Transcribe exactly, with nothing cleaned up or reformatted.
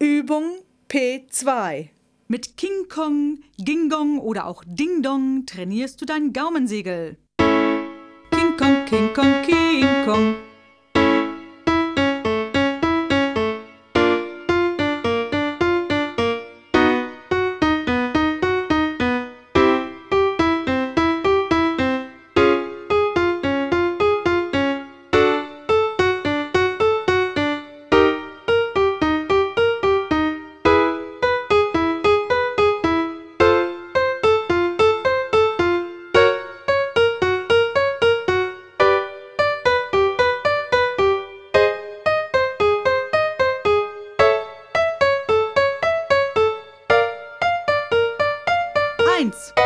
Übung P zwei. Mit King Kong, Ging Gong oder auch Ding Dong trainierst du dein Gaumensegel. King Kong, King Kong, King Kong. Eins.